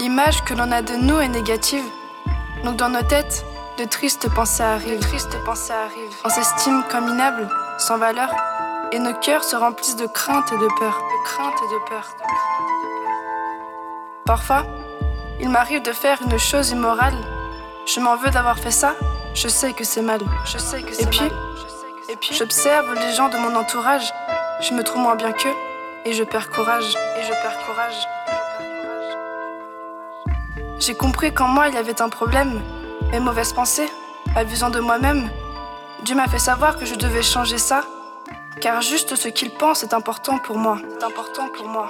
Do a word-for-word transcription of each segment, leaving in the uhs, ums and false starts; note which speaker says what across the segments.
Speaker 1: l'image que l'on a de nous est négative. Donc dans nos têtes, de tristes pensées arrivent. De tristes pensées arrivent. On s'estime comme minable, sans valeur, et nos cœurs se remplissent de crainte et de peur. De crainte et de peur. Parfois, il m'arrive de faire une chose immorale. Je m'en veux d'avoir fait ça. Je sais que c'est mal. Je sais que c'est mal. Et puis, et puis, j'observe les gens de mon entourage. Je me trouve moins bien qu'eux, et je perds courage. Et je perds courage. J'ai compris qu'en moi il y avait un problème. Mes mauvaises pensées, ma vision de moi-même. Dieu m'a fait savoir que je devais changer ça, car juste ce qu'il pense est important pour moi. C'est important pour moi.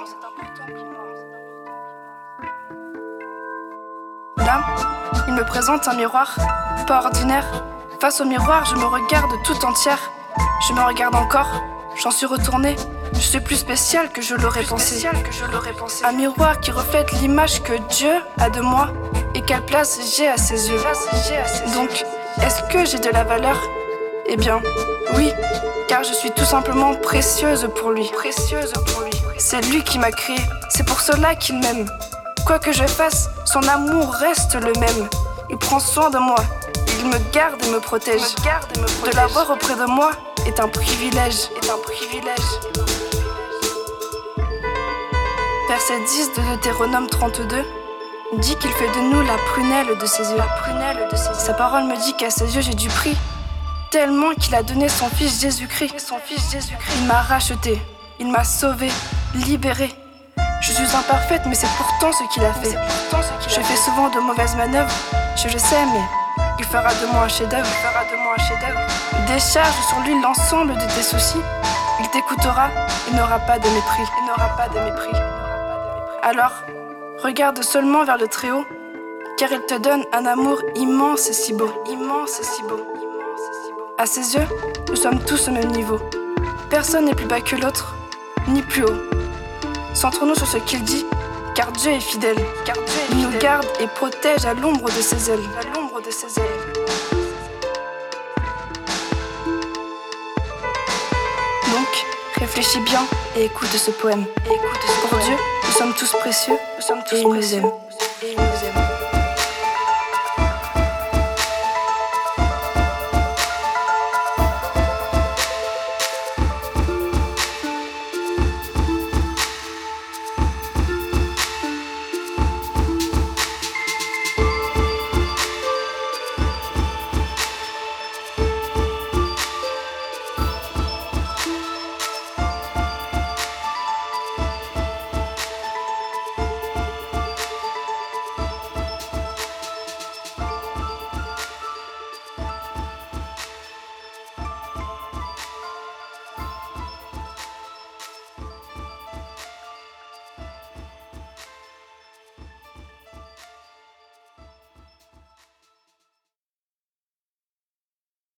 Speaker 1: Là, il me présente un miroir, pas ordinaire. Face au miroir, je me regarde tout entière. Je me regarde encore, j'en suis retournée. Je suis plus spéciale que je l'aurais pensé. Un miroir qui reflète l'image que Dieu a de moi et quelle place j'ai à ses yeux. Donc, est-ce que j'ai de la valeur? Eh bien, oui, car je suis tout simplement précieuse pour lui. Précieuse pour lui. C'est lui qui m'a créée, c'est pour cela qu'il m'aime. Quoi que je fasse, son amour reste le même. Il prend soin de moi, il me garde et me protège. De l'avoir auprès de moi est un privilège. Est un privilège. Verset dix de Deutéronome trente-deux dit qu'il fait de nous la prunelle de ses yeux. La prunelle de ses yeux. Sa parole me dit qu'à ses yeux j'ai du prix, tellement qu'il a donné son fils Jésus-Christ. Son fils Jésus-Christ. Il m'a racheté, il m'a sauvé, libéré. Je suis imparfaite, mais c'est pourtant ce qu'il a fait. Ce qu'il je a fais fait. souvent de mauvaises manœuvres, je le sais, mais il fera de moi un chef-d'œuvre. Il fera de moi un chef-d'œuvre. Décharge sur lui l'ensemble de tes soucis. Il t'écoutera, il n'aura pas de mépris. Il n'aura pas de mépris. Alors, regarde seulement vers le Très-Haut, car il te donne un amour immense et si beau. Immense et si beau. À ses yeux, nous sommes tous au même niveau. Personne n'est plus bas que l'autre, ni plus haut. Centrons-nous sur ce qu'il dit, car Dieu est fidèle. Car Dieu est il fidèle. Nous garde et protège à l'ombre de ses ailes. À l'ombre de ses ailes. Donc, réfléchis bien et écoute ce poème. Et écoute ce Pour poème. Dieu, nous sommes tous précieux, nous sommes tous et il nous aime.